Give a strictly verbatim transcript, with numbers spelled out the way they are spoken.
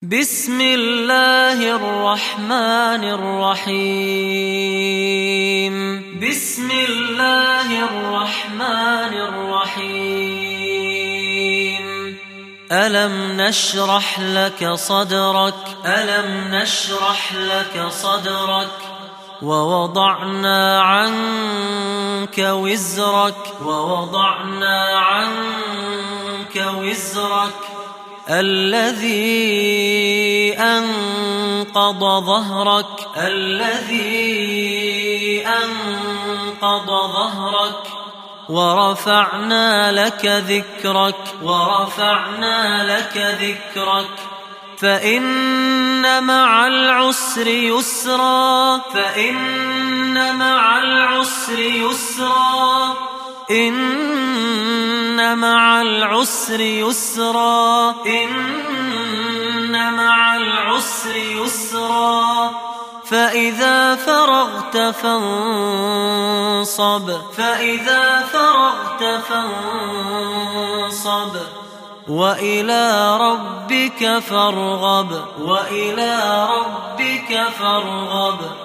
بسم الله الرحمن الرحيم بسم الله الرحمن الرحيم ألم نشرح لك صدرك ألم نشرح لك صدرك ووضعنا عنك وزرك ووضعنا عنك وزرك الذي أنقض ظهرك الذي أنقض ظهرك ورفعنا لك ذكرك ورفعنا لك ذكرك فإن مع العسر يسرا فإن مع العسر يسرا إن مع العسر يسرا إن مع العسر يسرا فإذا فرغت فانصب فإذا فرغت فانصب وإلى ربك فارغب وإلى ربك فارغب